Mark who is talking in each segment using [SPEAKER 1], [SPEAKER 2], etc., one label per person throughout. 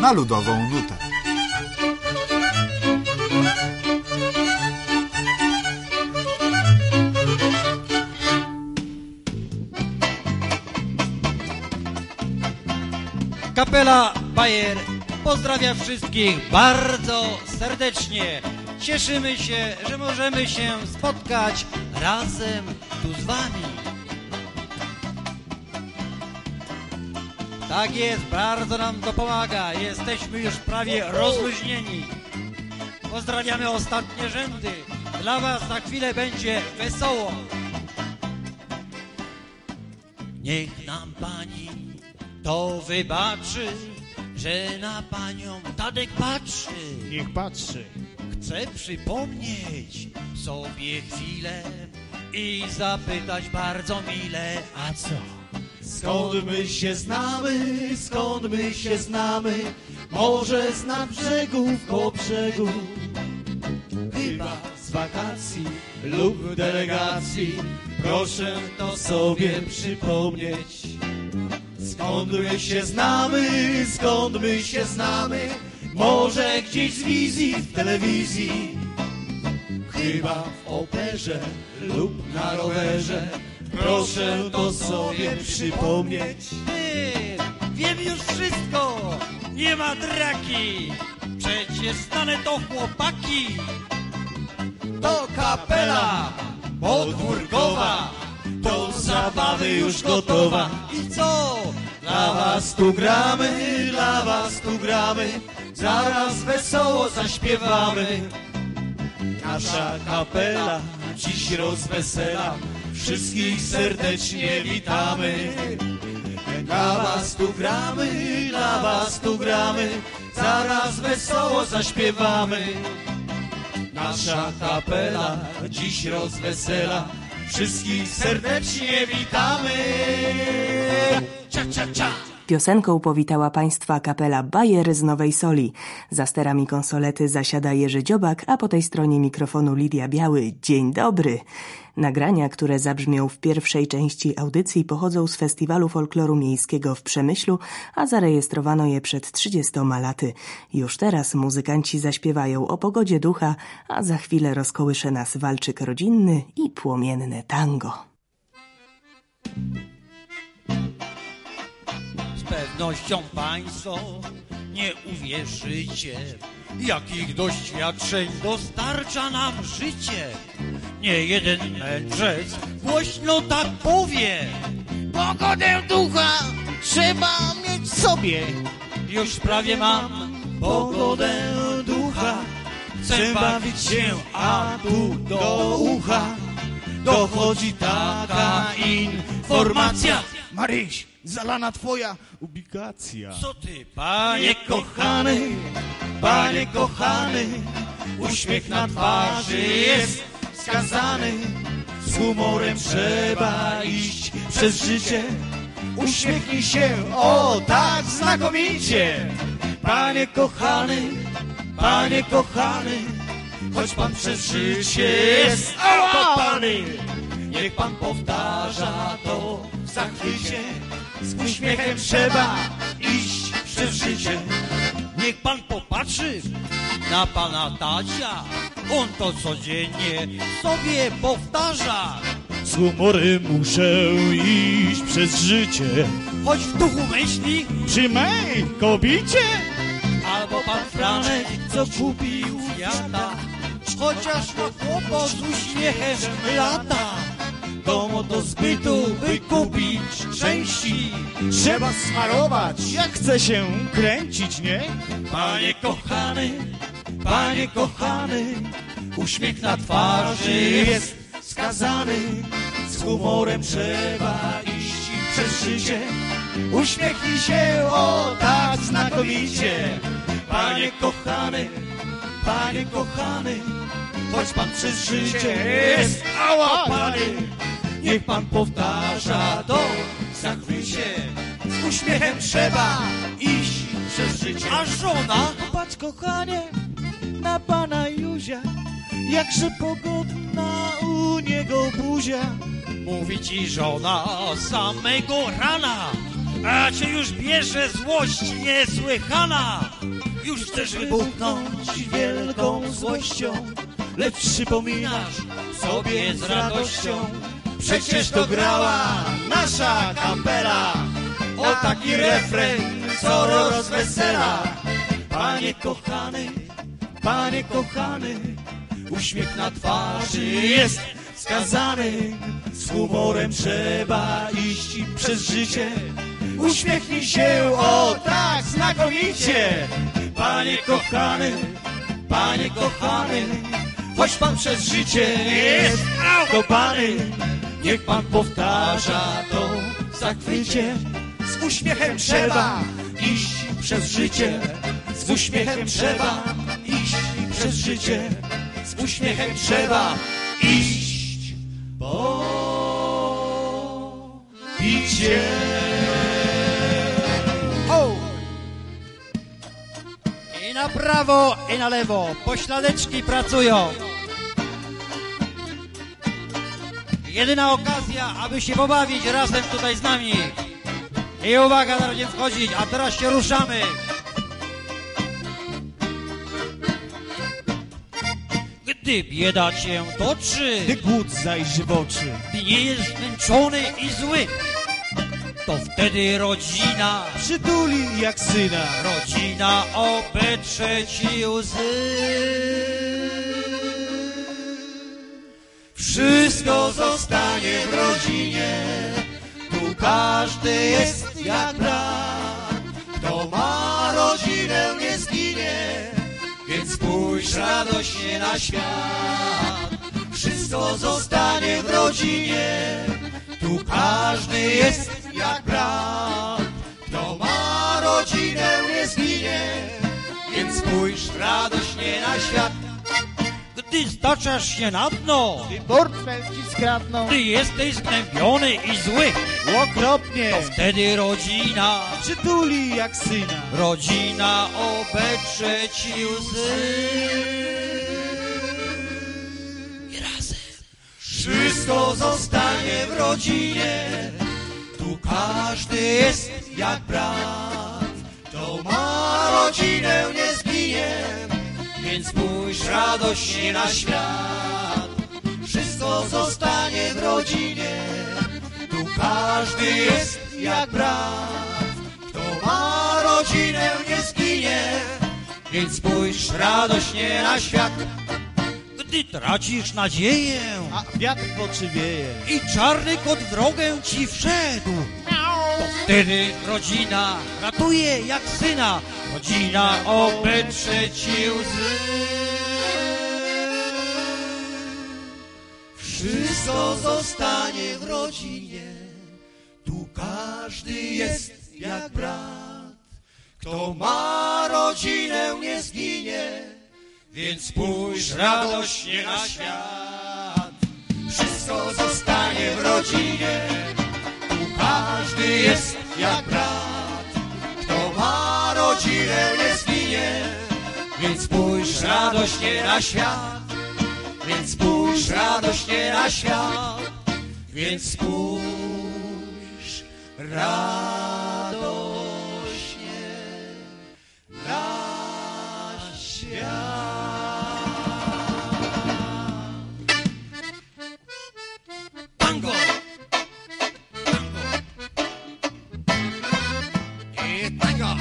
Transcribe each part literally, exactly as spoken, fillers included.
[SPEAKER 1] na ludową nutę.
[SPEAKER 2] Kapela Bayer pozdrawia wszystkich bardzo serdecznie. Cieszymy się, że możemy się spotkać razem tu z wami. Tak jest, bardzo nam to pomaga. Jesteśmy już prawie rozluźnieni. Pozdrawiamy ostatnie rzędy. Dla was na chwilę będzie wesoło. Niech nam pani to wybaczy, że na panią Tadek patrzy.
[SPEAKER 3] Niech patrzy.
[SPEAKER 2] Chcę przypomnieć sobie chwilę i zapytać bardzo mile, a co?
[SPEAKER 4] Skąd my się znamy, skąd my się znamy, może z nad brzegów po brzegu, chyba z wakacji lub delegacji, proszę to sobie przypomnieć. Skąd my się znamy, skąd my się znamy, może gdzieś z wizji w telewizji, chyba w operze lub na rowerze, proszę to sobie przypomnieć.
[SPEAKER 2] Ty, wiem już wszystko, nie ma draki, przecież znane to chłopaki. To kapela podwórkowa, do zabawy już gotowa. I co?
[SPEAKER 4] Dla was tu gramy, dla was tu gramy, zaraz wesoło zaśpiewamy. Nasza kapela dziś rozwesela, wszystkich serdecznie witamy. Dla was tu gramy, dla was tu gramy, zaraz wesoło zaśpiewamy. Nasza kapela dziś rozwesela, wszystkich serdecznie witamy. Cia, cia, cia.
[SPEAKER 5] Piosenką powitała Państwa kapela Bayer z Nowej Soli. Za sterami konsolety zasiada Jerzy Dziobak, a po tej stronie mikrofonu Lidia Biały. Dzień dobry! Nagrania, które zabrzmią w pierwszej części audycji, pochodzą z Festiwalu Folkloru Miejskiego w Przemyślu, a zarejestrowano je przed trzydziestoma laty. Już teraz muzykanci zaśpiewają o pogodzie ducha, a za chwilę rozkołysze nas walczyk rodzinny i płomienne tango.
[SPEAKER 2] Z pewnością państwo nie uwierzycie, jakich doświadczeń dostarcza nam życie. Nie jeden mędrzec głośno tak powie: pogodę ducha trzeba mieć w sobie. Już prawie mam pogodę ducha, chcę bawić się, a tu do ucha dochodzi taka informacja.
[SPEAKER 3] Maryś, zalana twoja ubikacja.
[SPEAKER 2] Co ty, panie kochany,
[SPEAKER 4] Panie kochany, uśmiech na twarzy jest skazany. Z humorem trzeba iść przez życie. Uśmiechnij się, o tak znakomicie. Panie kochany, panie kochany, choć pan przez życie jest okopany, niech pan powtarza to w zachwycie. Z uśmiechem trzeba iść przez życie.
[SPEAKER 2] niech pan popatrzy na pana Tacia, on to codziennie sobie powtarza.
[SPEAKER 3] Z humorem muszę iść przez życie,
[SPEAKER 2] Choć w duchu myśli,
[SPEAKER 3] przy mej kobicie.
[SPEAKER 2] albo pan Franek, co kupił kwiata, chociaż ma chłopo z uśmiechem lata. Domu do zbytu, by kupić części,
[SPEAKER 3] Trzeba smarować, jak chce się kręcić, nie?
[SPEAKER 4] Panie kochany, panie kochany, uśmiech na twarzy jest skazany. Z humorem trzeba iść przez życie. Uśmiechnij się, o tak znakomicie. Panie kochany, panie kochany, choć pan przez życie jest ałapany, niech pan powtarza to w zachwycie. Z uśmiechem trzeba iść przez życie.
[SPEAKER 2] a żona
[SPEAKER 3] Patrz, kochanie, na pana Józia, jakże pogodna u niego buzia.
[SPEAKER 2] mówi ci żona samego rana, A cię już bierze złość niesłychana. Już chcesz wybuchnąć wielką złością, lecz przypominasz sobie z radością,
[SPEAKER 3] Przecież to grała nasza kapela. O taki refren, co rozwesela.
[SPEAKER 2] Panie kochany, panie kochany, uśmiech na twarzy jest skazany.
[SPEAKER 3] Z humorem trzeba iść przez życie. Uśmiechnij się, o tak, znakomicie.
[SPEAKER 2] Panie kochany, panie kochany, choć pan przez życie jest kopany, niech pan powtarza to w zachwycie.
[SPEAKER 3] Z uśmiechem trzeba iść przez życie. Z uśmiechem trzeba iść przez życie. Z uśmiechem trzeba iść po bicie.
[SPEAKER 2] O! I na prawo, i na lewo, pośladeczki pracują. Jedyna okazja, aby się pobawić razem tutaj z nami. I uwaga, zaraz będziemy wchodzić, a teraz się ruszamy. Gdy bieda cię toczy,
[SPEAKER 3] Gdy głód zajrzy w oczy,
[SPEAKER 2] gdy nie jest zmęczony i zły, to wtedy rodzina,
[SPEAKER 3] przytuli jak syna.
[SPEAKER 2] rodzina obetrze ci łzy.
[SPEAKER 3] Wszystko zostanie w rodzinie. Tu każdy jest jak brat. Kto ma rodzinę, nie zginie. Więc spójrz radośnie na świat. Wszystko zostanie w rodzinie. Tu każdy jest jak brat. Kto ma rodzinę, nie zginie. Więc spójrz radośnie na świat.
[SPEAKER 2] Gdy staczasz się na dno,
[SPEAKER 3] Gdy portfel ci skradną,
[SPEAKER 2] gdy jesteś zgnębiony i zły,
[SPEAKER 3] okropnie,
[SPEAKER 2] to wtedy rodzina,
[SPEAKER 3] przytuli jak syna.
[SPEAKER 2] rodzina obetrze ci łzy. I razem.
[SPEAKER 3] Wszystko zostanie w rodzinie. Tu każdy jest jak brat. Kto ma rodzinę, nie zginie. Więc spójrz radośnie na świat. Wszystko zostanie w rodzinie. Tu każdy jest jak brat. Kto ma rodzinę, nie zginie. Więc spójrz radośnie na świat.
[SPEAKER 2] Gdy tracisz nadzieję
[SPEAKER 3] A wiatr w oczy wieje.
[SPEAKER 2] i czarny kot w drogę ci wszedł, to wtedy rodzina ratuje jak syna, rodzina obetrze ci łzy.
[SPEAKER 3] Wszystko zostanie w rodzinie. Tu każdy jest jak brat. Kto ma rodzinę, nie zginie. Więc spójrz radośnie na świat. Wszystko zostanie w rodzinie. Tu każdy jest jak brat. Kto ma rodzinę, nie zginie. Więc spójrz radośnie na świat. Więc spójrz radośnie na świat. Więc spójrz radośnie na świat.
[SPEAKER 2] Tango!
[SPEAKER 3] I tango.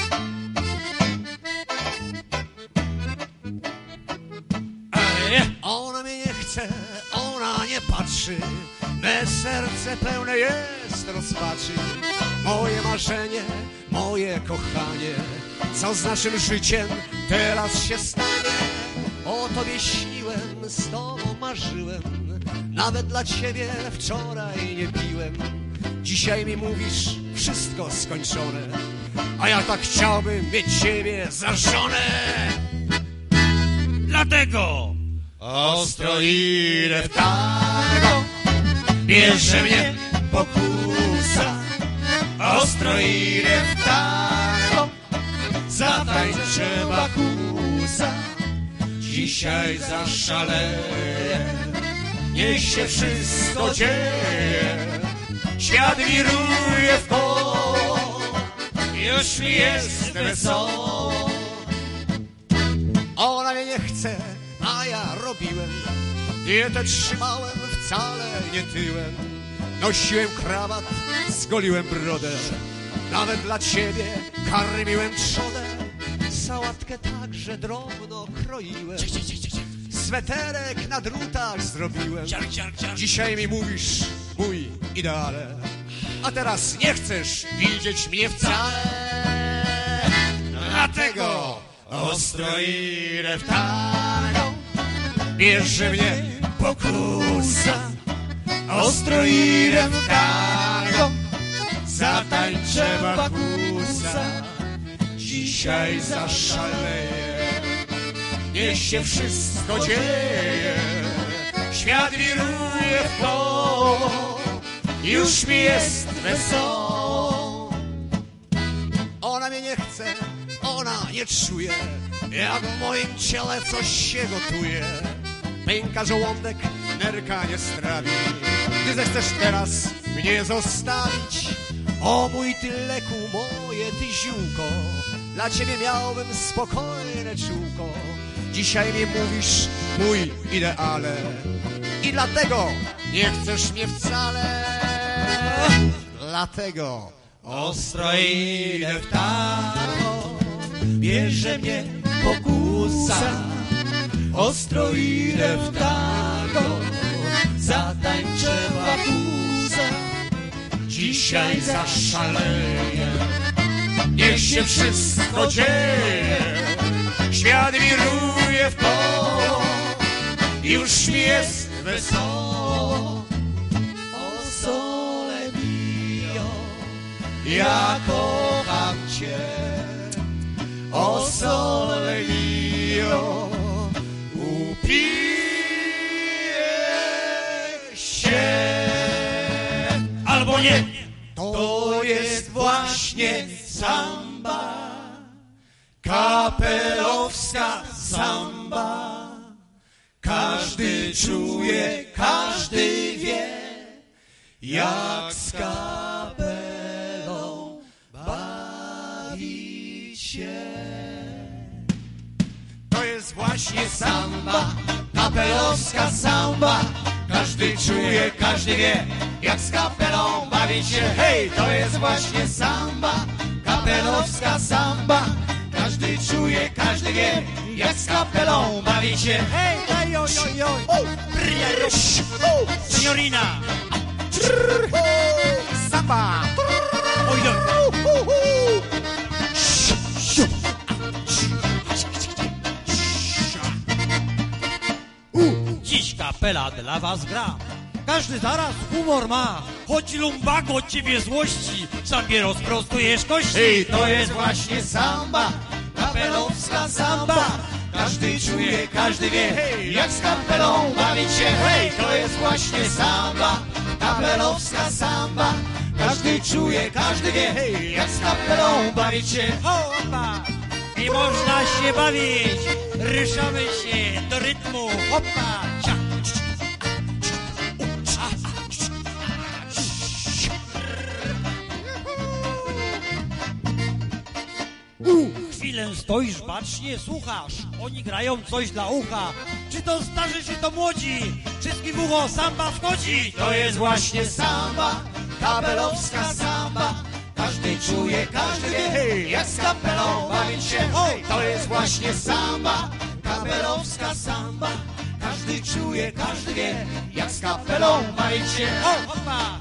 [SPEAKER 2] Ej,
[SPEAKER 3] Ona mnie nie chce, ona nie patrzy. Me serce pełne jest rozpaczy. Moje marzenie, moje kochanie. Co z naszym życiem teraz się stanie? O tobie śniłem, z tobą marzyłem. Nawet dla ciebie wczoraj nie piłem. Dzisiaj mi mówisz, wszystko skończone. A ja tak chciałbym mieć ciebie za żonę.
[SPEAKER 2] dlatego
[SPEAKER 3] Ostro idę w tango, bierze mnie pokusa. Ostro idę w tango, zatańczę bakusa. Dzisiaj zaszaleję, niech się wszystko dzieje. Świat wiruje w koło,
[SPEAKER 2] już mi jest wesoło.
[SPEAKER 3] Ona mnie nie chce, a ja robiłem. Dietę trzymałem wcale nie tyłem. Nosiłem krawat, zgoliłem brodę. Nawet dla ciebie karmiłem trzodę. Sałatkę także drobno kroiłem. Sweterek na drutach zrobiłem. Dzisiaj mi mówisz, mój ideale, a teraz nie chcesz widzieć mnie wcale. Dlatego ostro idę w tango, bierze mnie pokusa. Ostro idę w tango, zatańczę bakusa. Dzisiaj zaszaleję, niech się wszystko dzieje. Świat wiruje w koło, już mi jest wesoło. Ona mnie nie chce, ona nie czuje, jak w moim ciele coś się gotuje. Pęka żołądek, nerka nie strawi. Ty zechcesz teraz mnie zostawić. O mój ty leku, moje ty ziółko, dla ciebie miałbym spokojne czółko. Dzisiaj mi mówisz, mój ideale, i dlatego nie chcesz mnie wcale. Dlatego ostro idę w tango, bierze mnie pokusa. Ostro idę w tango, zatańczę bakusa. Dzisiaj zaszaleję, niech się wszystko dzieje. Świat wiruje w koło, już mi jest wesoło. O sole mio, ja kocham cię. O sole mio, upiję się.
[SPEAKER 2] Albo nie.
[SPEAKER 3] To jest właśnie samba, kapelowska samba. Każdy czuje, każdy wie, jak z kapelą bawić się. To jest właśnie samba, kapelowska samba. Każdy czuje, każdy wie, jak z kapelą bawić się. Hej, to jest właśnie samba, kapelowska samba. Każdy czuje, każdy wie, jak z kapelą bawić się.
[SPEAKER 2] Hej, daj, oj, oj, oj. Signorina.
[SPEAKER 3] Samba.
[SPEAKER 2] Oj, oj. Dziś kapela dla was gra. Każdy zaraz humor ma. Choć lumbago od ciebie złości, sobie rozprostujesz kości.
[SPEAKER 3] Hej, to jest właśnie samba, kapelowska samba. Każdy czuje, każdy wie, jak z kapelą bawić się. Hej, to jest właśnie samba, kapelowska samba. Każdy czuje, każdy wie, jak z kapelą bawić się.
[SPEAKER 2] Hopa! I można się bawić. Ryszamy się do rytmu. Hopa! Cia. Chwilę stoisz, bacznie słuchasz. Oni grają coś dla ucha. Czy to starzy, czy to młodzi? Wszystkim w ucho samba wchodzi.
[SPEAKER 3] To jest właśnie samba, kapelowska samba. Każdy czuje, każdy wie, jak z kapelą bawić się. Hej, to jest właśnie samba, kapelowska samba. Każdy czuje, każdy wie, jak z kapelą bawić się.
[SPEAKER 2] O, hopa!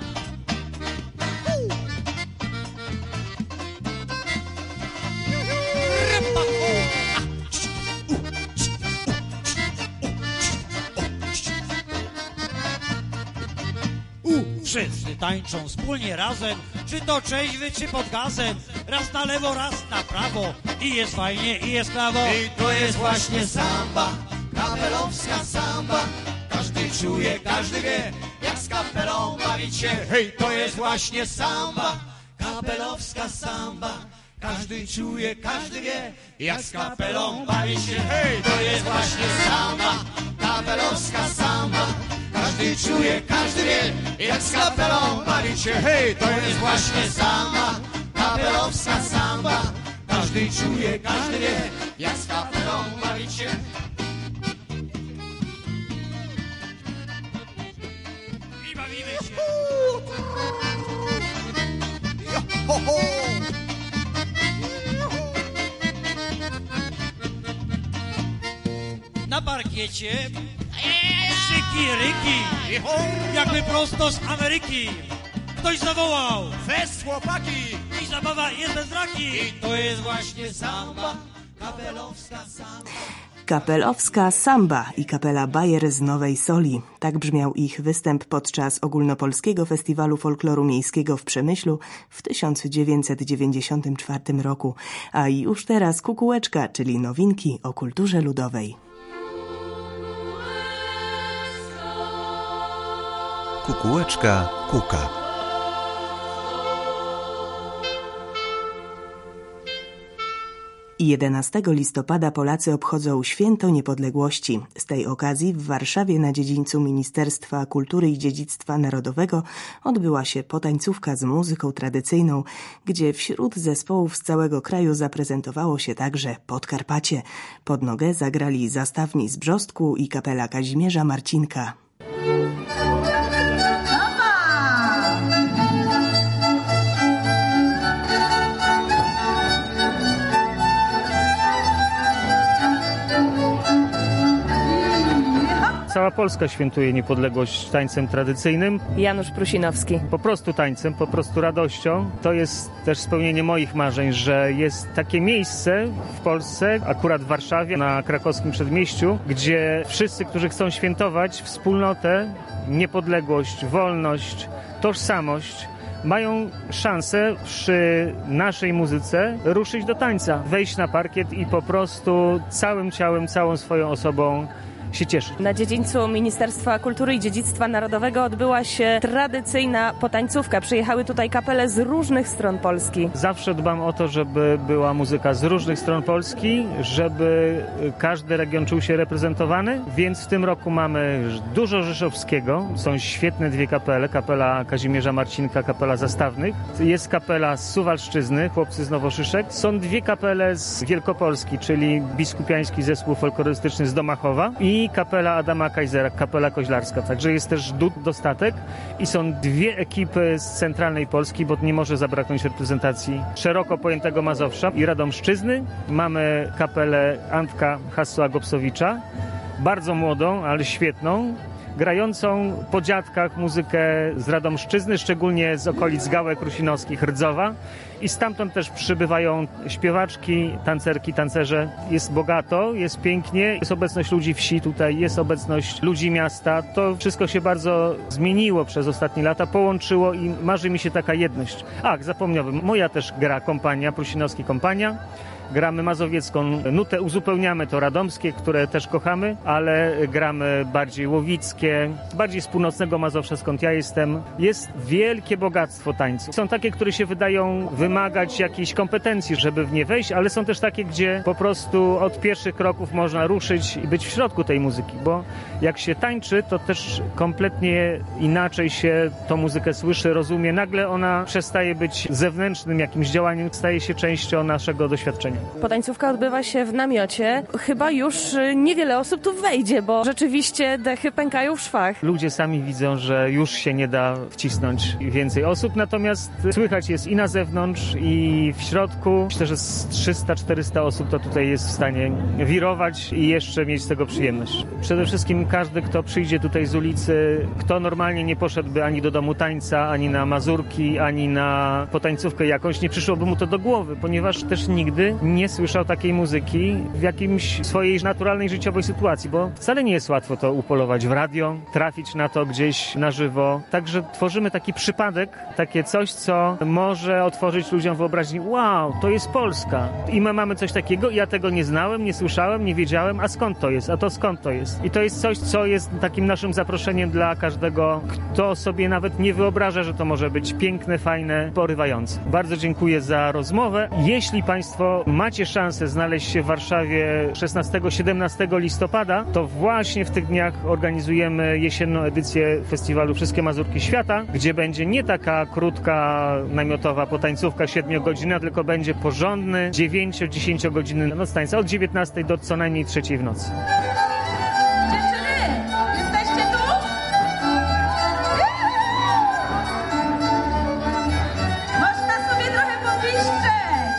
[SPEAKER 2] Wszyscy tańczą wspólnie razem, czy to trzeźwy, czy pod gazem. Raz na lewo, raz na prawo. I jest fajnie, i jest prawo.
[SPEAKER 3] I to jest właśnie samba, kapelowska samba. Każdy czuje, każdy wie, jak z kapelą bawić się. Hej, to jest właśnie samba, kapelowska samba. Każdy czuje, każdy wie, jak z kapelą bawić się. Hej, to jest właśnie samba, kapelowska samba. Każdy czuje, każdy wie, jak z kapelą bawić się. Hej, to jest właśnie samba,
[SPEAKER 2] kapelowska samba. Każdy czuje, każdy wie, jak z kapelą bawić się. I bawimy się.
[SPEAKER 3] Ho, ho.
[SPEAKER 2] Na parkiecie szyki, ryki, jakby prosto z Ameryki. Ktoś zawołał:
[SPEAKER 3] Fest, chłopaki!
[SPEAKER 2] i zabawa jest bez raki. I to jest właśnie samba, kapelowska samba.
[SPEAKER 5] Kapelowska samba i kapela Bayer z Nowej Soli. Tak brzmiał ich występ podczas Ogólnopolskiego Festiwalu Folkloru Miejskiego w Przemyślu w tysiąc dziewięćset dziewięćdziesiątym czwartym roku. A już teraz kukułeczka, czyli nowinki o kulturze ludowej.
[SPEAKER 1] Kukułeczka kuka.
[SPEAKER 5] jedenastego listopada Polacy obchodzą Święto Niepodległości. Z tej okazji w Warszawie na dziedzińcu Ministerstwa Kultury i Dziedzictwa Narodowego odbyła się potańcówka z muzyką tradycyjną, gdzie wśród zespołów z całego kraju zaprezentowało się także Podkarpacie. Pod nogę zagrali Zastawni z Brzostku i kapela Kazimierza Marcinka.
[SPEAKER 6] Cała Polska świętuje niepodległość tańcem tradycyjnym.
[SPEAKER 5] Janusz Prusinowski.
[SPEAKER 6] Po prostu tańcem, po prostu radością. To jest też spełnienie moich marzeń, że jest takie miejsce w Polsce, akurat w Warszawie, na krakowskim przedmieściu, gdzie wszyscy, którzy chcą świętować wspólnotę, niepodległość, wolność, tożsamość, mają szansę przy naszej muzyce ruszyć do tańca, wejść na parkiet i po prostu całym ciałem, całą swoją osobą się cieszyć.
[SPEAKER 7] Na dziedzińcu Ministerstwa Kultury i Dziedzictwa Narodowego odbyła się tradycyjna potańcówka. Przyjechały tutaj kapele z różnych stron Polski.
[SPEAKER 6] Zawsze dbam o to, żeby była muzyka z różnych stron Polski, żeby każdy region czuł się reprezentowany, więc w tym roku mamy dużo rzeszowskiego. Są świetne dwie kapele, kapela Kazimierza Marcinka, kapela Zastawnych. Jest kapela z Suwalszczyzny, chłopcy z Nowoszyszek. Są dwie kapele z Wielkopolski, czyli biskupiański zespół folklorystyczny z Domachowa i kapela Adama Kajzera, kapela koźlarska. Także jest też dostatek i są dwie ekipy z centralnej Polski, bo nie może zabraknąć reprezentacji szeroko pojętego Mazowsza i Radomszczyzny. Mamy kapelę Antka Hassła-Gopsowicza, bardzo młodą, ale świetną, grającą po dziadkach muzykę z Radomszczyzny, szczególnie z okolic Gałek Rusinowskich, Rdzowa. I stamtąd też przybywają śpiewaczki, tancerki, tancerze. Jest bogato, jest pięknie, jest obecność ludzi wsi tutaj, jest obecność ludzi miasta. To wszystko się bardzo zmieniło przez ostatnie lata, połączyło i marzy mi się taka jedność. Ach, zapomniałem, moja też gra kompania, Prusinowski kompania. Gramy mazowiecką nutę, uzupełniamy to radomskie, które też kochamy, ale gramy bardziej łowickie, bardziej z północnego Mazowsza, skąd ja jestem. Jest wielkie bogactwo tańców. Są takie, które się wydają wymagać jakiejś kompetencji, żeby w nie wejść, ale są też takie, gdzie po prostu od pierwszych kroków można ruszyć i być w środku tej muzyki, bo jak się tańczy, to też kompletnie inaczej się tą muzykę słyszy, rozumie. Nagle ona przestaje być zewnętrznym jakimś działaniem, staje się częścią naszego doświadczenia.
[SPEAKER 7] Potańcówka odbywa się w namiocie. Chyba już niewiele osób tu wejdzie, bo rzeczywiście dechy pękają w szwach.
[SPEAKER 6] Ludzie sami widzą, że już się nie da wcisnąć więcej osób, natomiast słychać jest i na zewnątrz, i w środku. Myślę, że z trzysta czterysta osób to tutaj jest w stanie wirować i jeszcze mieć z tego przyjemność. Przede wszystkim każdy, kto przyjdzie tutaj z ulicy, kto normalnie nie poszedłby ani do domu tańca, ani na mazurki, ani na potańcówkę jakąś, nie przyszłoby mu to do głowy, ponieważ też nigdy nie słyszał takiej muzyki w jakimś swojej naturalnej życiowej sytuacji, bo wcale nie jest łatwo to upolować w radio, trafić na to gdzieś na żywo. Także tworzymy taki przypadek, takie coś, co może otworzyć ludziom wyobraźnię. Wow, to jest Polska. I my mamy coś takiego, ja tego nie znałem, nie słyszałem, nie wiedziałem, a skąd to jest? A to skąd to jest? I to jest coś, co jest takim naszym zaproszeniem dla każdego, kto sobie nawet nie wyobraża, że to może być piękne, fajne, porywające. Bardzo dziękuję za rozmowę. Jeśli Państwo mają macie szansę znaleźć się w Warszawie szesnastego siedemnastego listopada, to właśnie w tych dniach organizujemy jesienną edycję festiwalu Wszystkie Mazurki Świata, gdzie będzie nie taka krótka, namiotowa potańcówka siedmiogodzinna, tylko będzie porządny dziewięcio-dziesięciogodzinny noc tańca od dziewiętnastej do co najmniej trzeciej w nocy.
[SPEAKER 8] Dziewczyny, jesteście tu? Można sobie trochę popiszczeć.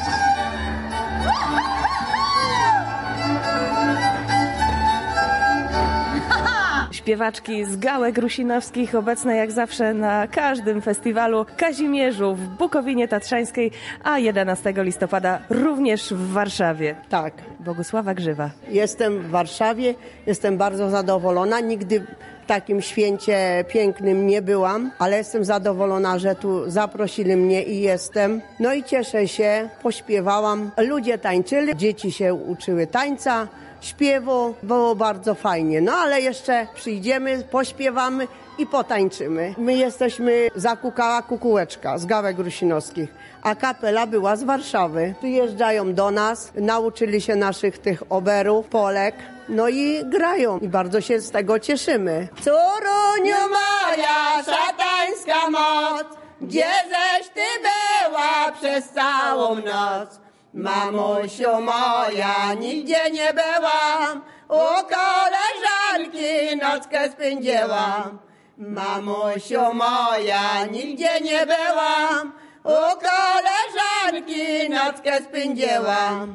[SPEAKER 7] Śpiewaczki z Gałek Rusinowskich, obecne jak zawsze na każdym festiwalu Kazimierzu w Bukowinie Tatrzańskiej, a jedenastego listopada również w Warszawie.
[SPEAKER 9] Tak.
[SPEAKER 7] Bogusława Grzywa.
[SPEAKER 9] Jestem w Warszawie, jestem bardzo zadowolona. Nigdy w takim święcie pięknym nie byłam, ale jestem zadowolona, że tu zaprosili mnie i jestem. No i cieszę się, pośpiewałam. Ludzie tańczyli, dzieci się uczyły tańca, śpiewu, było bardzo fajnie. No ale jeszcze przyjdziemy, pośpiewamy i potańczymy. My jesteśmy Zakukała Kukułeczka z Gałek Rusinowskich, a kapela była z Warszawy. Przyjeżdżają do nas, nauczyli się naszych tych oberów, Polek, no i grają i bardzo się z tego cieszymy. Córuniu moja, szatańska moc, gdzieżeś ty była przez całą noc? Mamusiu moja, nigdzie nie byłam, u koleżanki nockę spędziłam. Mamusiu moja, nigdzie nie byłam, u koleżanki nockę spędziłam.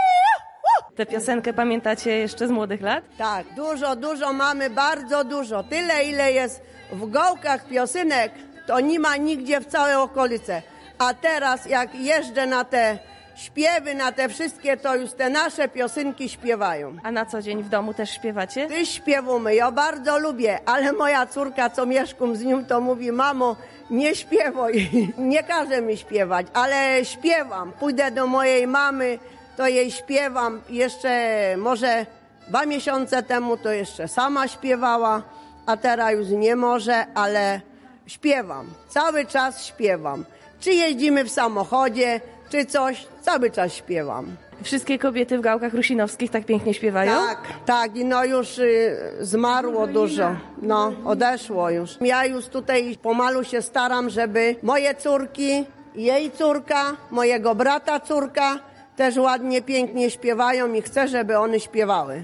[SPEAKER 7] Tę piosenkę pamiętacie jeszcze z młodych lat?
[SPEAKER 9] Tak, dużo, dużo mamy, bardzo dużo. Tyle, ile jest w Gołkach piosenek, to nie ma nigdzie w całej okolicy. A teraz jak jeżdżę na te śpiewy, na te wszystkie, to już te nasze piosenki śpiewają.
[SPEAKER 7] A na co dzień w domu też śpiewacie?
[SPEAKER 9] Ty śpiewamy, ja bardzo lubię, ale moja córka, co mieszkam z nią, to mówi: mamo, nie śpiewaj, nie każe mi śpiewać, ale śpiewam. Pójdę do mojej mamy, to jej śpiewam. Jeszcze może dwa miesiące temu to jeszcze sama śpiewała, a teraz już nie może, ale śpiewam. Cały czas śpiewam. Czy jeździmy w samochodzie, czy coś, cały czas śpiewam.
[SPEAKER 7] Wszystkie kobiety w Gałkach Rusinowskich tak pięknie śpiewają?
[SPEAKER 9] Tak, tak. I no już y, zmarło dużo. No, odeszło już. Ja już tutaj pomalu się staram, żeby moje córki, jej córka, mojego brata córka też ładnie, pięknie śpiewają i chcę, żeby one śpiewały.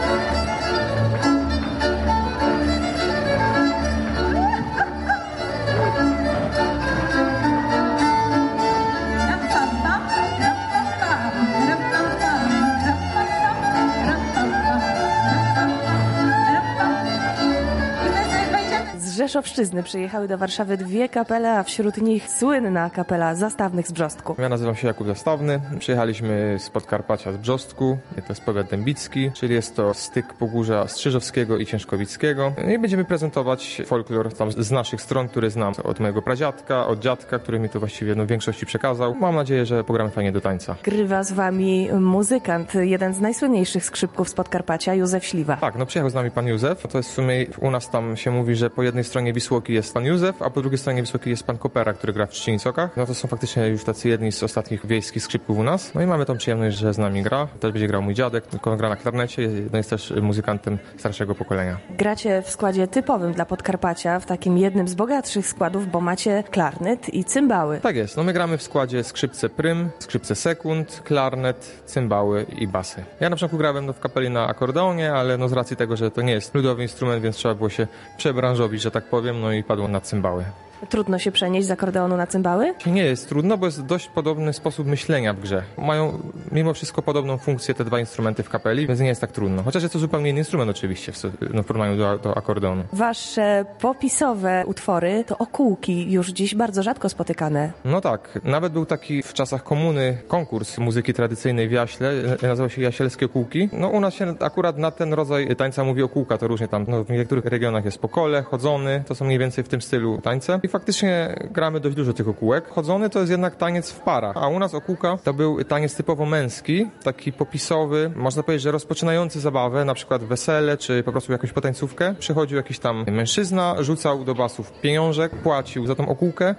[SPEAKER 7] Z Rzeszowszczyzny przyjechały do Warszawy dwie kapele, a wśród nich słynna kapela Zastawnych z Brzostku.
[SPEAKER 10] Ja nazywam się Jakub Zastawny. Przyjechaliśmy z Podkarpacia, z Brzostku. To jest powiat dębicki, czyli jest to styk Pogórza Strzyżowskiego i Ciężkowickiego. I będziemy prezentować folklor tam z naszych stron, który znam od mojego pradziadka, od dziadka, który mi to właściwie no, w większości przekazał. Mam nadzieję, że pogramy fajnie do tańca.
[SPEAKER 7] Grywa z wami muzykant, jeden z najsłynniejszych skrzypków z Podkarpacia, Józef Śliwa.
[SPEAKER 10] Tak, no przyjechał z nami pan Józef. To jest w sumie, u nas tam się mówi, że po jednej stronie Wisłoki jest pan Józef, a po drugiej stronie Wisłoki jest pan Kopera, który gra w Trzcińcokach. No to są faktycznie już tacy jedni z ostatnich wiejskich skrzypków u nas. No i mamy tą przyjemność, że z nami gra. Też będzie grał mój dziadek, tylko on gra na klarnecie, no jest też muzykantem starszego pokolenia.
[SPEAKER 7] Gracie w składzie typowym dla Podkarpacia, w takim jednym z bogatszych składów, bo macie klarnet i cymbały.
[SPEAKER 10] Tak jest, no my gramy w składzie skrzypce prym, skrzypce sekund, klarnet, cymbały i basy. Ja na początku grałem no, w kapeli na akordeonie, ale no z racji tego, że to nie jest ludowy instrument, więc trzeba było się przebranżowić, że tak powiem, no i padło na cymbały.
[SPEAKER 7] Trudno się przenieść z akordeonu na cymbały?
[SPEAKER 10] Nie jest trudno, bo jest dość podobny sposób myślenia w grze. Mają mimo wszystko podobną funkcję te dwa instrumenty w kapeli, więc nie jest tak trudno. Chociaż jest to zupełnie inny instrument oczywiście w, no, w porównaniu do, do akordeonu.
[SPEAKER 7] Wasze popisowe utwory to okułki, już dziś bardzo rzadko spotykane.
[SPEAKER 10] No tak. Nawet był taki w czasach komuny konkurs muzyki tradycyjnej w Jaśle, nazywał się Jasielskie Okułki. No u nas się akurat na ten rodzaj tańca mówi okułka, to różnie tam, no, w niektórych regionach jest pokole, chodzony, to są mniej więcej w tym stylu tańce. I faktycznie gramy dość dużo tych okułek. Chodzony to jest jednak taniec w parach, a u nas okułka to był taniec typowo męski, taki popisowy, można powiedzieć, że rozpoczynający zabawę, na przykład wesele, czy po prostu jakąś potańcówkę. Przychodził jakiś tam mężczyzna, rzucał do basów pieniążek, płacił za tą okułkę.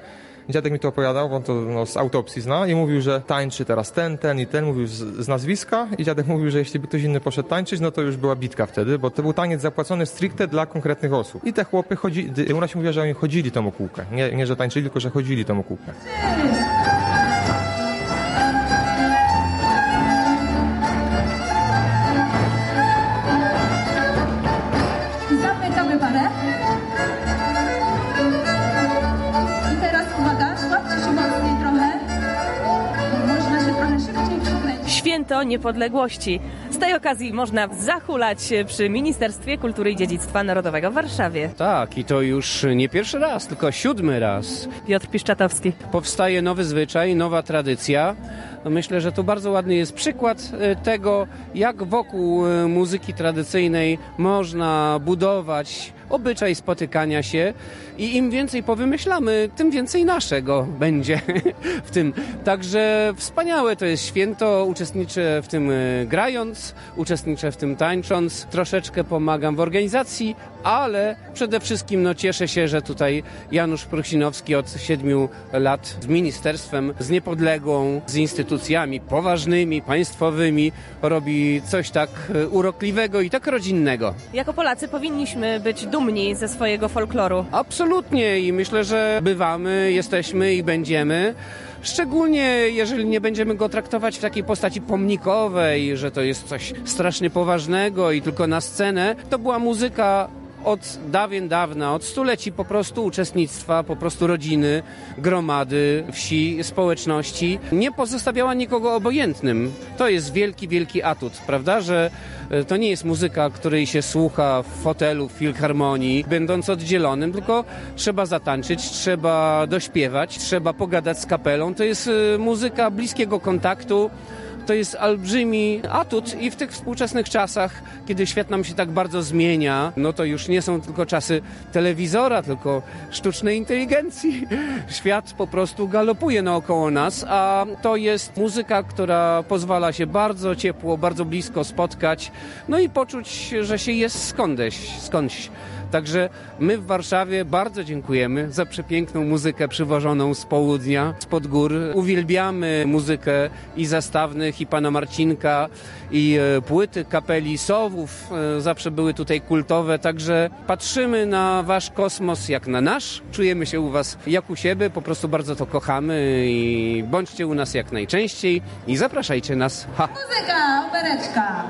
[SPEAKER 10] Dziadek mi to opowiadał, bo on to no, z autopsji zna i mówił, że tańczy teraz ten, ten i ten, mówił z, z nazwiska i dziadek mówił, że jeśli by ktoś inny poszedł tańczyć, no to już była bitka wtedy, bo to był taniec zapłacony stricte dla konkretnych osób. I te chłopy chodzili, u nas się mówiła, że oni chodzili tą kółkę. Nie, nie, że tańczyli, tylko że chodzili tą kółkę.
[SPEAKER 8] Zamykamy parę. I teraz uwaga, złapcie się mocniej trochę. Można się trochę szybciej przykręcić.
[SPEAKER 7] Święto Niepodległości. Z tej okazji można zahulać przy Ministerstwie Kultury i Dziedzictwa Narodowego w Warszawie.
[SPEAKER 11] Tak, i to już nie pierwszy raz, tylko siódmy raz.
[SPEAKER 7] Piotr Piszczatowski.
[SPEAKER 11] Powstaje nowy zwyczaj, nowa tradycja. No myślę, że to bardzo ładny jest przykład tego, jak wokół muzyki tradycyjnej można budować obyczaj spotykania się i im więcej powymyślamy, tym więcej naszego będzie w tym. Także wspaniałe to jest święto, uczestniczę w tym grając, uczestniczę w tym tańcząc, troszeczkę pomagam w organizacji, ale przede wszystkim no, cieszę się, że tutaj Janusz Pruchsinowski od siedmiu lat z ministerstwem, z niepodległą, z instytucjami poważnymi, państwowymi robi coś tak urokliwego i tak rodzinnego.
[SPEAKER 7] Jako Polacy powinniśmy być dumni ze swojego folkloru.
[SPEAKER 11] Absolutnie i myślę, że bywamy, jesteśmy i będziemy. Szczególnie jeżeli nie będziemy go traktować w takiej postaci pomnikowej, że to jest coś strasznie poważnego i tylko na scenę. To była muzyka od dawien dawna, od stuleci po prostu uczestnictwa, po prostu rodziny, gromady, wsi, społeczności. Nie pozostawiała nikogo obojętnym. To jest wielki, wielki atut, prawda, że to nie jest muzyka, której się słucha w fotelu, w filharmonii, będąc oddzielonym, tylko trzeba zatańczyć, trzeba dośpiewać, trzeba pogadać z kapelą. To jest muzyka bliskiego kontaktu. To jest olbrzymi atut i w tych współczesnych czasach, kiedy świat nam się tak bardzo zmienia, no to już nie są tylko czasy telewizora, tylko sztucznej inteligencji. Świat po prostu galopuje naokoło nas, a to jest muzyka, która pozwala się bardzo ciepło, bardzo blisko spotkać, no i poczuć, że się jest skądś, skądś. Także my w Warszawie bardzo dziękujemy za przepiękną muzykę przywożoną z południa, spod gór. Uwielbiamy muzykę i zastawnych, i pana Marcinka, i płyty kapeli Sowów zawsze były tutaj kultowe. Także patrzymy na wasz kosmos jak na nasz. Czujemy się u was jak u siebie, po prostu bardzo to kochamy i bądźcie u nas jak najczęściej i zapraszajcie nas. Ha.
[SPEAKER 8] Muzyka, opereczka.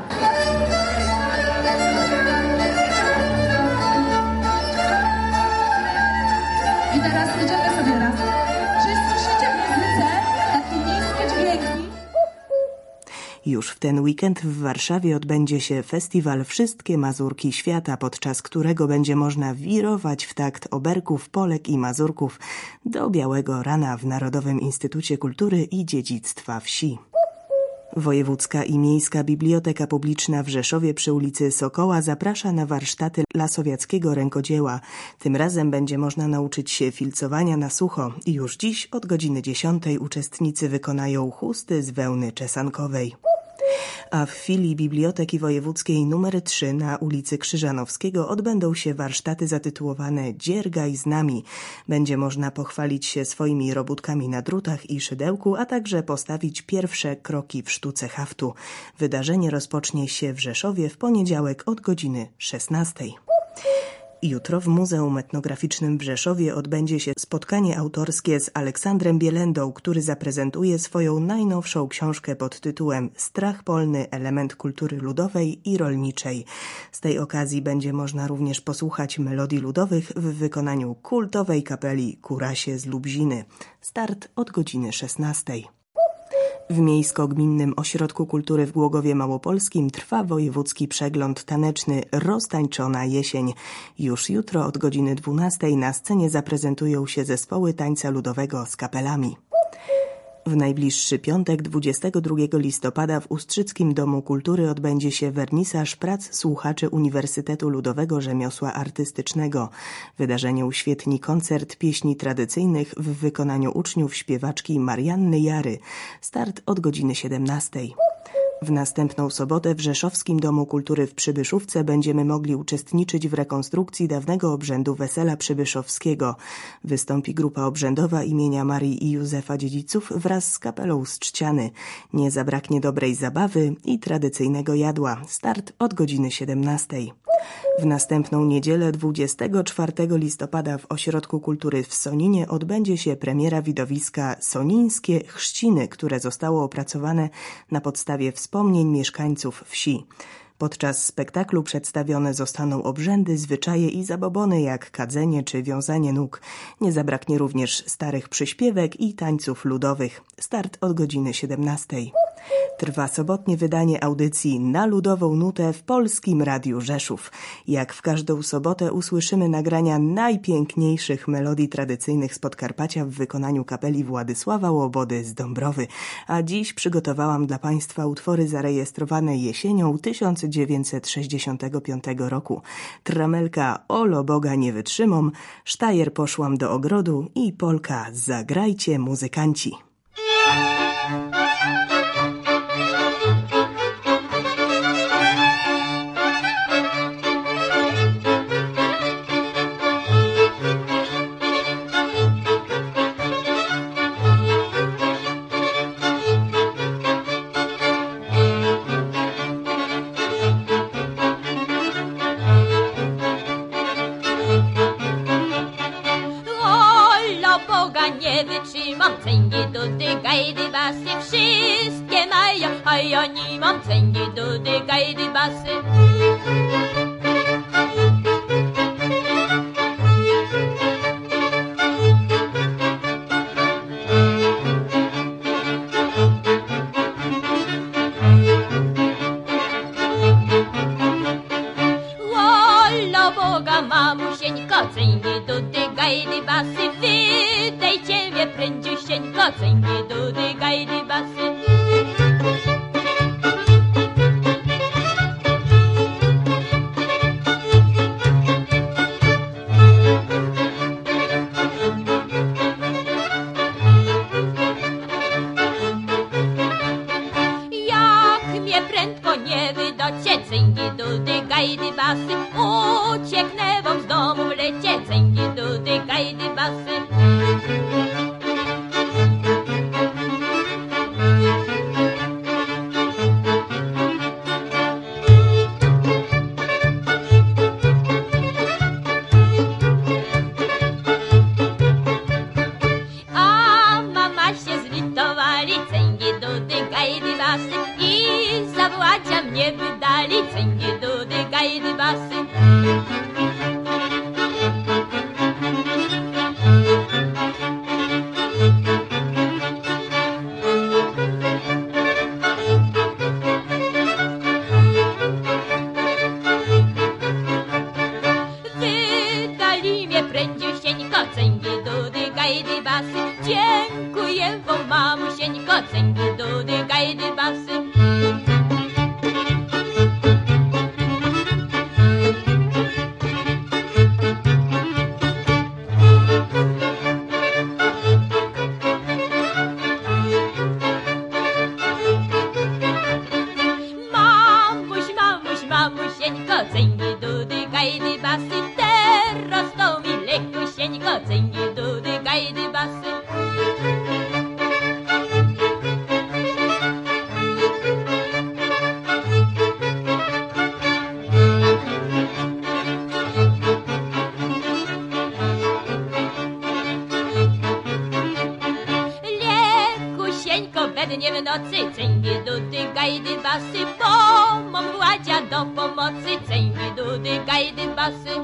[SPEAKER 8] I teraz idziemy sobie raz. Czy słyszycie w muzyce takie niskie dźwięki?
[SPEAKER 5] Już w ten weekend w Warszawie odbędzie się festiwal Wszystkie Mazurki Świata, podczas którego będzie można wirować w takt oberków, Polek i Mazurków do białego rana w Narodowym Instytucie Kultury i Dziedzictwa Wsi. Wojewódzka i Miejska Biblioteka Publiczna w Rzeszowie przy ulicy Sokoła zaprasza na warsztaty lasowiackiego rękodzieła. Tym razem będzie można nauczyć się filcowania na sucho i już dziś od godziny dziesiątej uczestnicy wykonają chusty z wełny czesankowej. A w filii Biblioteki Wojewódzkiej numer trzy na ulicy Krzyżanowskiego odbędą się warsztaty zatytułowane Dziergaj z nami. Będzie można pochwalić się swoimi robótkami na drutach i szydełku, a także postawić pierwsze kroki w sztuce haftu. Wydarzenie rozpocznie się w Rzeszowie w poniedziałek od godziny szesnastej. Jutro w Muzeum Etnograficznym w Rzeszowie odbędzie się spotkanie autorskie z Aleksandrem Bielendą, który zaprezentuje swoją najnowszą książkę pod tytułem Strach polny, element kultury ludowej i rolniczej. Z tej okazji będzie można również posłuchać melodii ludowych w wykonaniu kultowej kapeli Kurasie z Lubziny. Start od godziny szesnastej. W Miejsko-Gminnym Ośrodku Kultury w Głogowie Małopolskim trwa wojewódzki przegląd taneczny Roztańczona jesień. Już jutro od godziny dwunastej na scenie zaprezentują się zespoły tańca ludowego z kapelami. W najbliższy piątek, dwudziestego drugiego listopada w Ustrzyckim Domu Kultury odbędzie się wernisaż prac słuchaczy Uniwersytetu Ludowego Rzemiosła Artystycznego. Wydarzenie uświetni koncert pieśni tradycyjnych w wykonaniu uczniów śpiewaczki Marianny Jary. Start od godziny siedemnastej. W następną sobotę w Rzeszowskim Domu Kultury w Przybyszówce będziemy mogli uczestniczyć w rekonstrukcji dawnego obrzędu wesela przybyszowskiego. Wystąpi grupa obrzędowa imienia Marii i Józefa Dziedziców wraz z kapelą z Trzciany. Nie zabraknie dobrej zabawy i tradycyjnego jadła. Start od godziny siedemnastej. W następną niedzielę dwudziestego czwartego listopada w Ośrodku Kultury w Soninie odbędzie się premiera widowiska Sonińskie Chrzciny, które zostało opracowane na podstawie wspomnień mieszkańców wsi. Podczas spektaklu przedstawione zostaną obrzędy, zwyczaje i zabobony jak kadzenie czy wiązanie nóg. Nie zabraknie również starych przyśpiewek i tańców ludowych. Start od godziny siedemnastej. Trwa sobotnie wydanie audycji Na ludową nutę w Polskim Radiu Rzeszów. Jak w każdą sobotę usłyszymy nagrania najpiękniejszych melodii tradycyjnych z Podkarpacia w wykonaniu kapeli Władysława Łobody z Dąbrowy. A dziś przygotowałam dla Państwa utwory zarejestrowane jesienią tysiąc dziewięćset sześćdziesiątego piątego roku. Tramelka Olo Boga nie wytrzymam, Sztajer poszłam do ogrodu i polka Zagrajcie muzykanci.
[SPEAKER 12] Nie wytrzymam, cęgi dudy, gajdy, basy, wszystkie mają, a ja nie mam cęgi dudy, gajdy, basy. Wola Boga, mamusieńko, cęgi dudy, gajdy, basy, wydajcie mnie prędziusieńko, cęgi dudy, gajdy, basy. Jak mnie prędko nie wydacie, cęgi dudy, gajdy, basy, ucieknę wam z domu w lecie, cęgi dudy, gajdy, basy. A mama się zlitowali, cęgi dudy, gajdy, basy, i za Władzia mnie wydali, cęgi dudy, gajdy, basy. Wydali mnie prędziusieńko, cęgi dudy, gajdy, basy. Dziękuję wam, mamusieńko, cęgi dudy, gajdy, basy. Mamuś, mamuś, mamusieńko, cęgi dudy, gajdy, basy. Teraz to mi lekusieńko, cęgi dudy, gajdy, basy. Lekusieńko, bednie w nocy, cęgi dudy, gajdy, basy. Pomom Władzia do pomocy, cęgi dudy, gajdy, basy.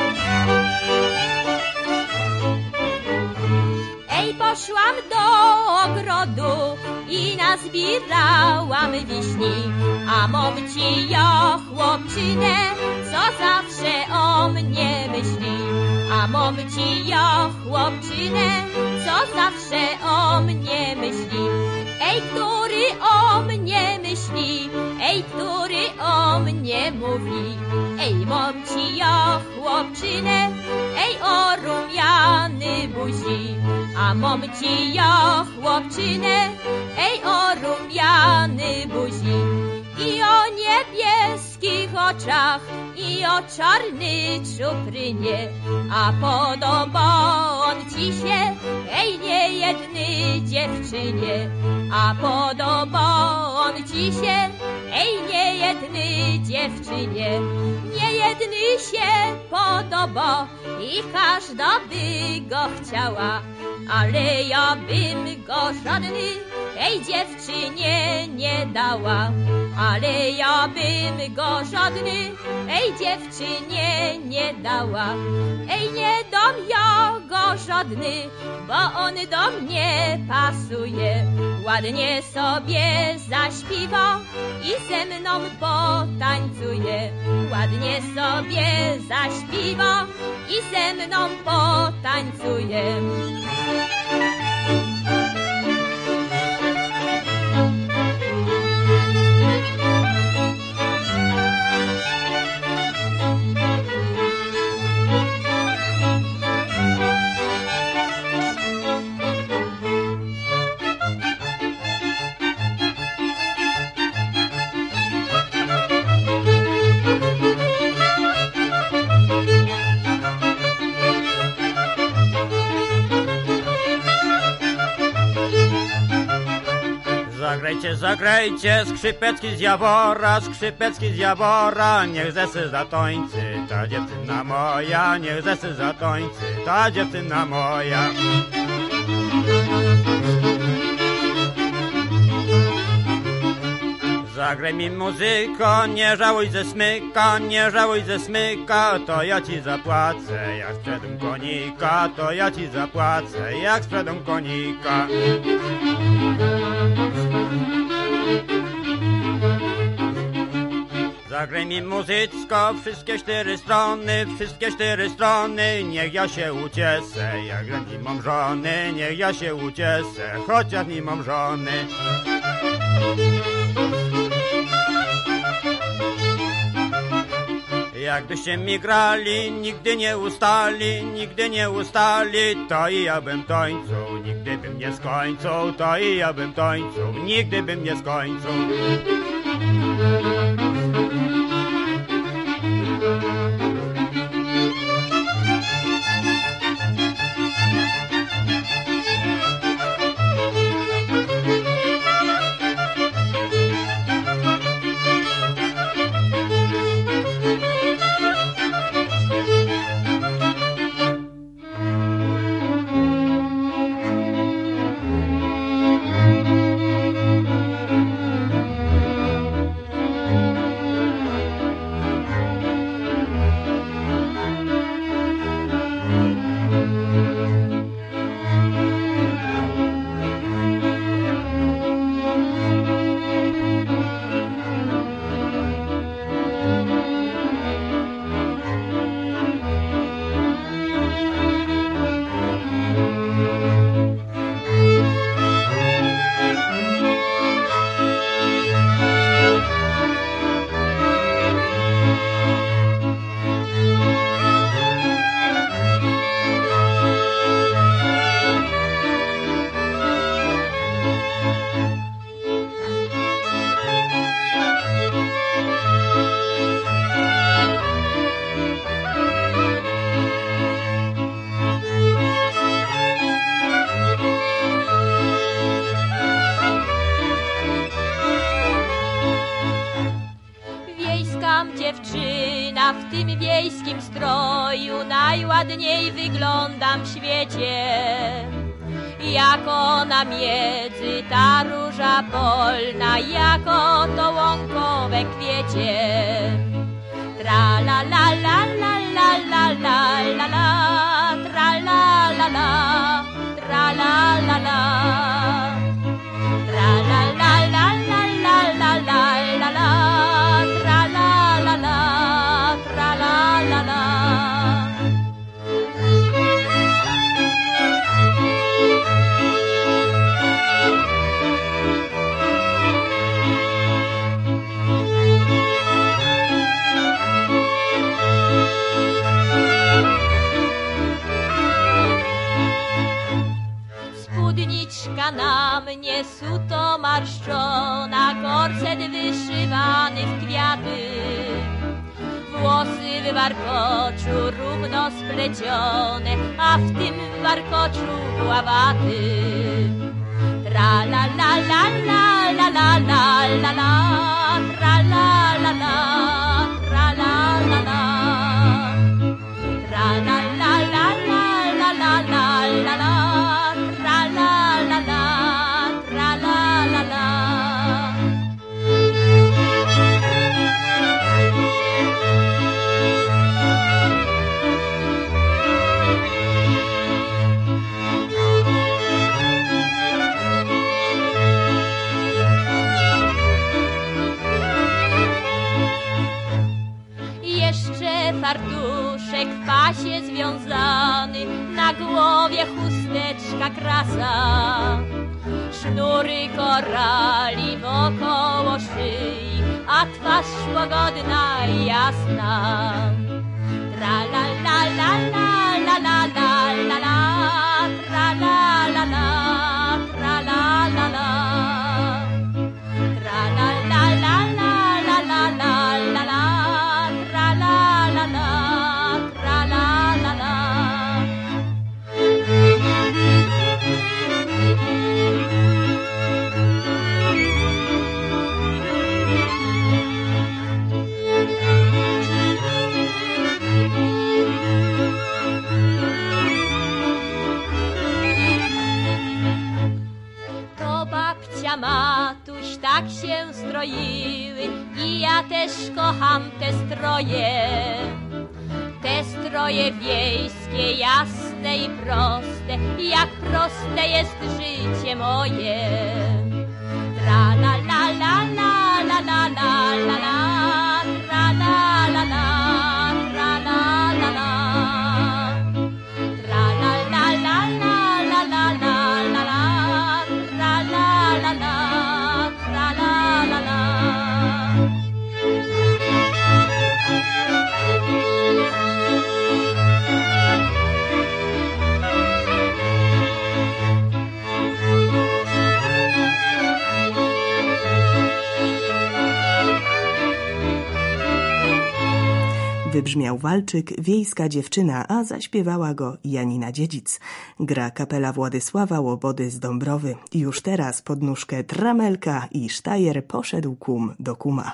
[SPEAKER 12] Poszłam do ogrodu i nazbierałam wiśni. A momci ja chłopczynę, co zawsze o mnie myśli. A momci ja chłopczynę, co zawsze o mnie myśli. Ej, który o mnie myśli, ej, który o mnie mówi. Ej, momci ja chłopczynę, ej, o rumiany buzi. A momci ja chłopczynę, ej, o rumiany buzi. I o niebieskich oczach, i o czarny czuprynie. A podoba on ci się, ej, nie jednej dziewczynie. A podoba on ci się, ej, nie jednej dziewczynie. Nie jedny się podoba i każda by go chciała. Ale ja bym go żadnej, ej, dziewczynie nie dała. Ale ja bym go żadnej, ej, dziewczynie nie dała. Ej, nie dam ja go żadny, bo on do mnie pasuje. Ładnie sobie zaśpiewa i ze mną potańcuje. Ładnie sobie zaśpiewa i ze mną potańcuje.
[SPEAKER 13] Zagrajcie, zagrajcie, skrzypeczki z Jawora, skrzypeczki z Jawora, niech zesy zatońcy, ta dziewczyna moja, niech zesy zatońcy, ta dziewczyna moja. Zagraj mi muzyko, nie żałuj ze smyka, nie żałuj ze smyka, to ja ci zapłacę, jak sprzedam konika, to ja ci zapłacę, jak sprzedam konika. Zagraj mi muzyczko, wszystkie cztery strony, wszystkie cztery strony, niech ja się uciesę, jak nie mam żony, niech ja się uciesę, chociaż nie mam żony. Jakbyście mi grali, nigdy nie ustali, nigdy nie ustali, to i ja bym tańczył, nigdy bym nie skończył, to i ja bym tańczył, nigdy bym nie skończył.
[SPEAKER 12] Dziewczyna w tym wiejskim stroju, najładniej wyglądam w świecie. Jak ona miedzy, ta róża polna, jako to łąkowe kwiecie. Tra la la la la la la la la la, tra la la la, tra la la la. Króliczka na mnie suto marszczona, korset wyszywany w kwiaty, włosy w warkoczu równo splecione, a w tym warkoczu ławaty. Tra la la la la la la la la la, tra la la la, tra la la la, tra la la la la la la la la la, tra la la la, tra la la la. Fartuszek w pasie związany, na głowie chusteczka krasa, sznury korali wokoło szyi, a twarz pogodna i jasna. Tra la la la la la la la la la, tra la la la, tra la la la, tra la la la la la la la la la. Matuś tak się stroiły i ja też kocham te stroje. Te stroje wiejskie, jasne i proste, jak proste jest życie moje. Tra la la la la la la la la la, tra la la la, tra la la la, tra la la la la la la la la la, tra la la la, tra la la la.
[SPEAKER 5] Wybrzmiał walczyk Wiejska dziewczyna, a zaśpiewała go Janina Dziedzic. Gra kapela Władysława Łobody z Dąbrowy. Już teraz pod nóżkę tramelka i sztajer poszedł kum do kuma.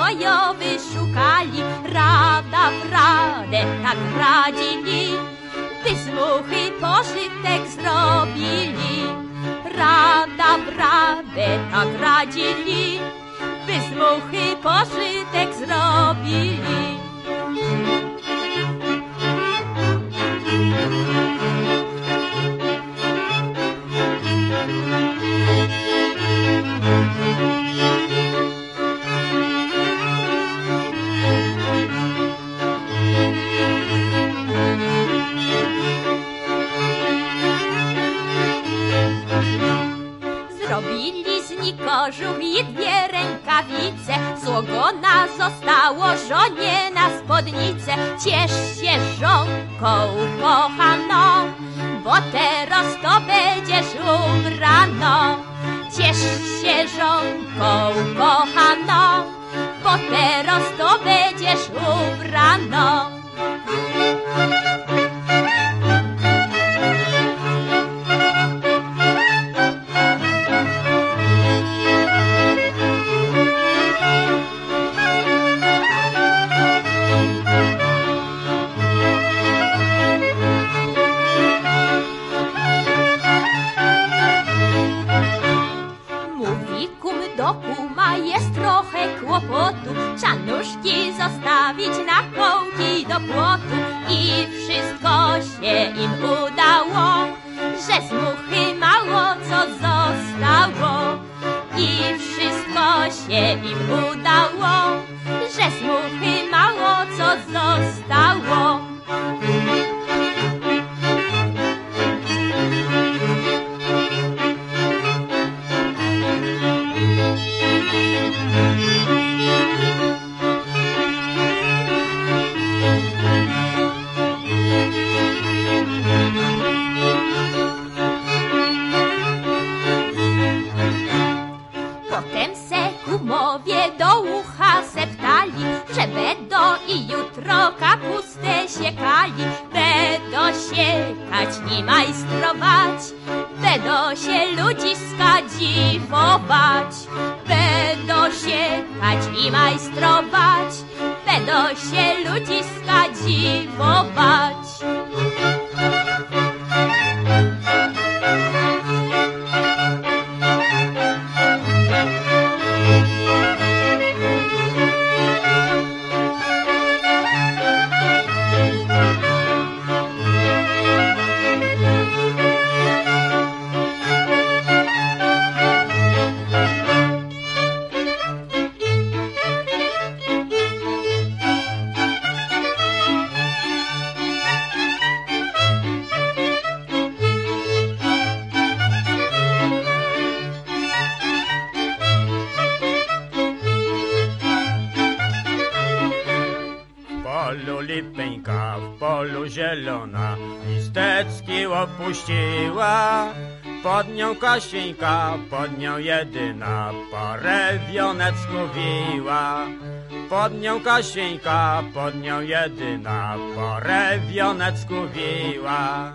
[SPEAKER 12] bojowy szukali, rada w radę tak radzili, by z muchy pożytek zrobili. Rada w radę tak radzili, by z muchy pożytek zrobili. Zrobili z nikożów i dwie rękawice, złogona zostało żonie na spódnicę. Ciesz się, żonko ukochano, bo teraz to będziesz ubrano. Ciesz się, żonko ukochano, bo teraz to będziesz ubrano. Do kuma jest trochę kłopotu, czanuszki zostawić na kołki do płotu. I wszystko się im udało, że z muchy mało co zostało. I wszystko się im udało, że z muchy mało co zostało. Do ucha septali, że będą i jutro kapustę siekali. Będą siekać i majstrować, będą się ludziska dziwować. Będą siekać i majstrować, będą się ludziska dziwować.
[SPEAKER 13] Lipeńka w polu zielona, listecki opuściła. Pod nią Kasieńka, pod nią jedyna, parę wionecku wiła. Pod nią Kasieńka, pod nią jedyna, parę wionecku wiła.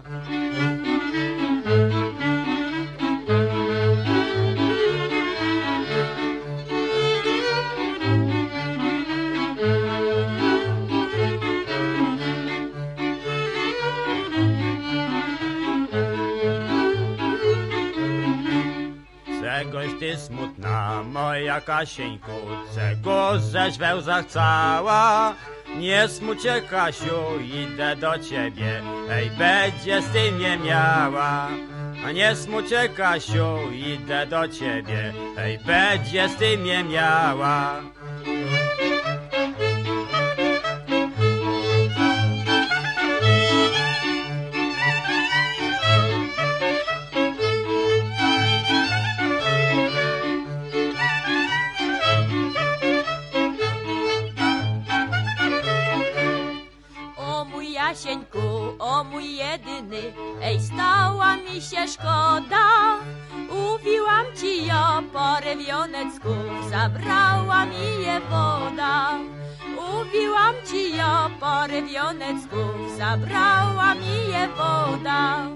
[SPEAKER 13] Czegoś ty smutna, moja Kasieńku, czego żeś we łzach cała? Nie smuć się, Kasiu, idę do ciebie, ej, będzie z tym nie miała. A nie smuć się, Kasiu, idę do ciebie, ej, będzie z tym nie miała.
[SPEAKER 12] Jasieńku, o mój jedyny, ej, stała mi się szkoda. Uwiłam ci ją parę wionecków, zabrała mi je woda. Uwiłam ci ją parę wionecków, zabrała mi je woda.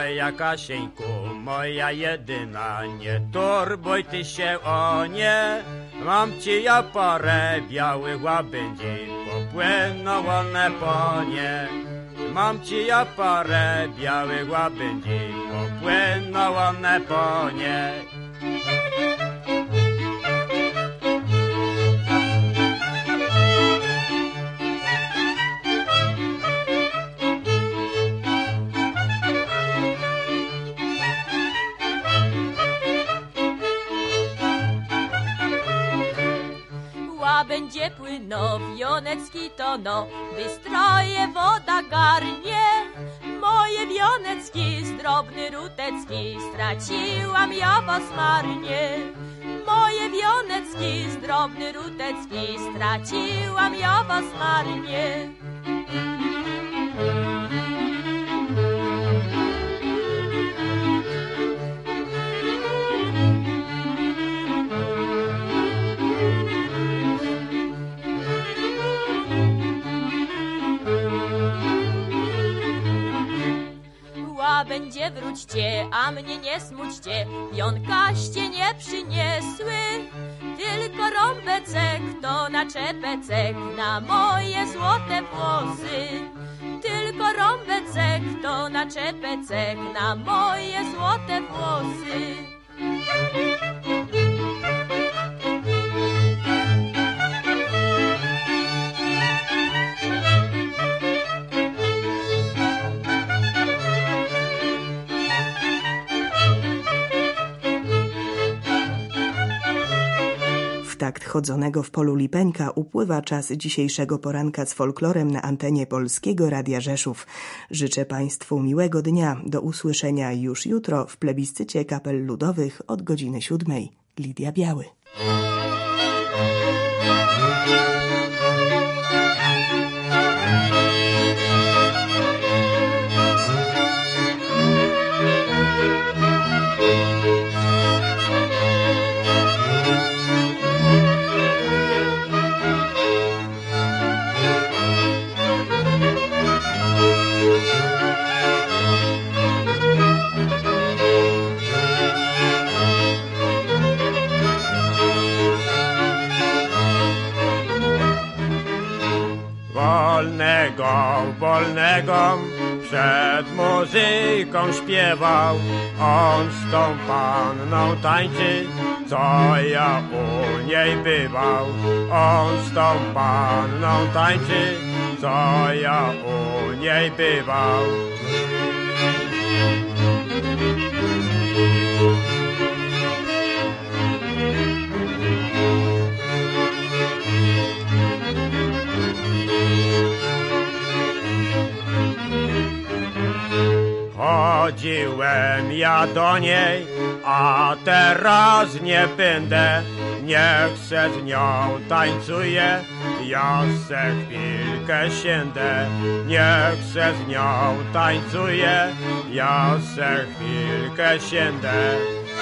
[SPEAKER 13] moja Kasieńku, moja jedyna, nie turbuj ty się o nie. Mam ci ja parę białych łabędzi, popłyną one po nie. Mam ci ja parę białych łabędzi, popłyną one po nie.
[SPEAKER 12] Będzie płyno, wionecki to no, wystroje woda garnie. Moje wionecki, zdrobny rutecki, straciłam ja was marnie. Moje wionecki, zdrobny rutecki, straciłam ja was marnie. Będzie wróćcie, a mnie nie smućcie, wionkaście nie przyniesły, tylko rąbecek to na czepecek, na moje złote włosy. Tylko rąbecek to na czepecek, na moje złote włosy.
[SPEAKER 5] takt chodzonego w polu Lipeńka upływa czas dzisiejszego poranka z folklorem na antenie Polskiego Radia Rzeszów. Życzę Państwu miłego dnia. Do usłyszenia już jutro w plebiscycie kapel ludowych od godziny siódmej. Lidia Biały.
[SPEAKER 13] Wolnego, wolnego przed muzyką śpiewał, on z tą panną tańczy, co ja u niej bywał. On z tą panną tańczy, co ja u niej bywał. Chodziłem ja do niej, a teraz nie będę. Niech se z nią tańcuje, ja se chwilkę siędę. Niech se z nią tańcuje, ja se chwilkę siędę.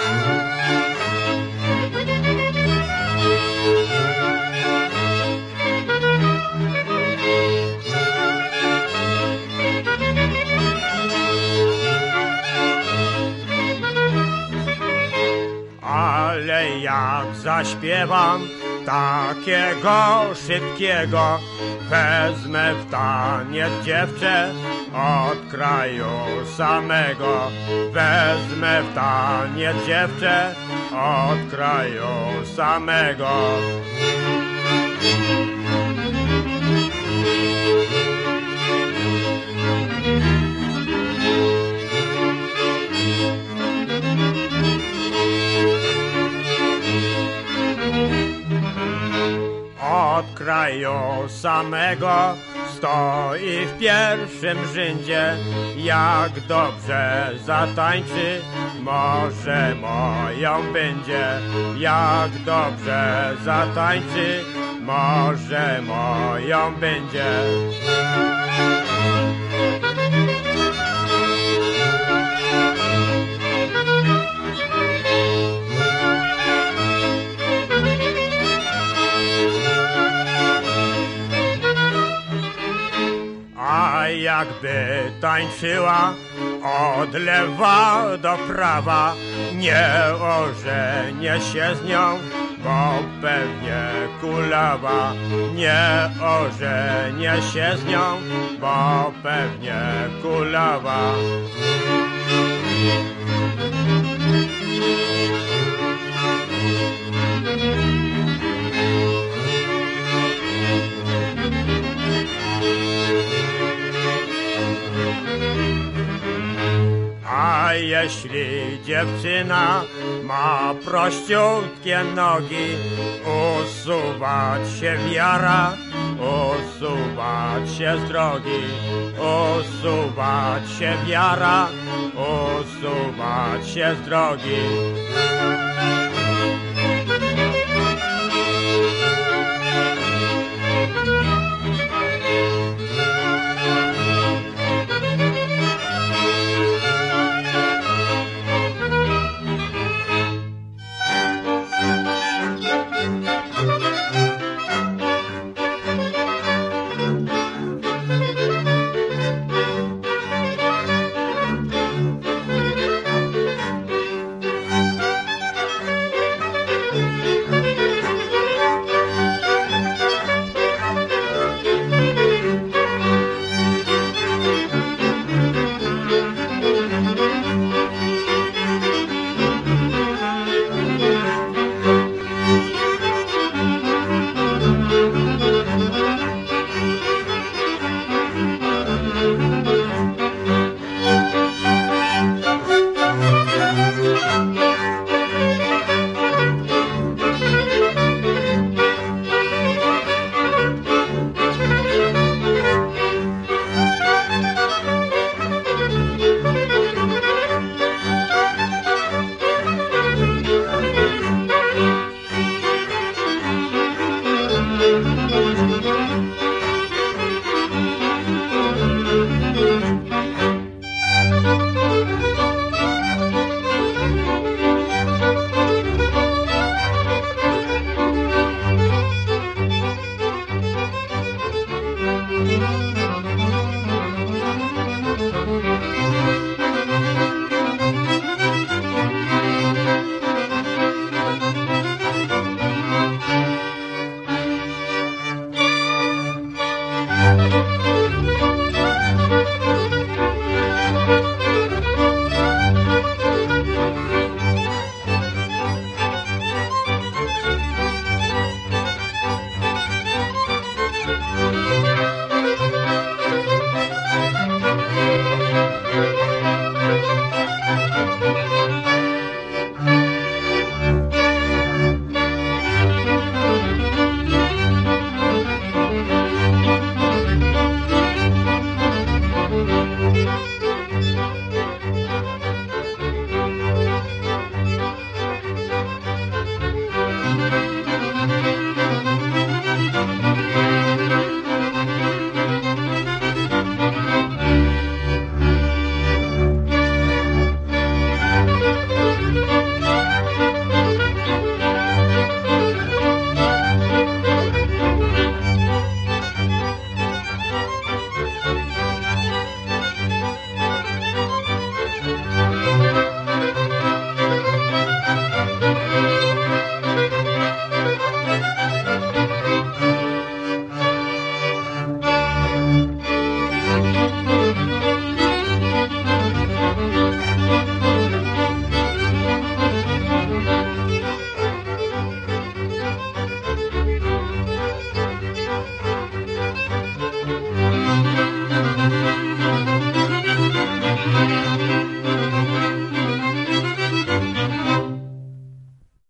[SPEAKER 13] Ale jak zaśpiewam takiego szybkiego, wezmę w taniec dziewczę od kraju samego. Wezmę w taniec dziewczę od kraju samego. Od kraju samego stoi w pierwszym rzędzie. Jak dobrze zatańczy, może moją będzie. Jak dobrze zatańczy, może moją będzie. A jakby tańczyła od lewa do prawa. Nie ożenię się z nią, bo pewnie kulawa. Nie ożenię się z nią, bo pewnie kulawa. A jeśli dziewczyna ma prościutkie nogi, usuwać się wiara, usuwać się z drogi, usuwać się wiara, usuwać się z drogi.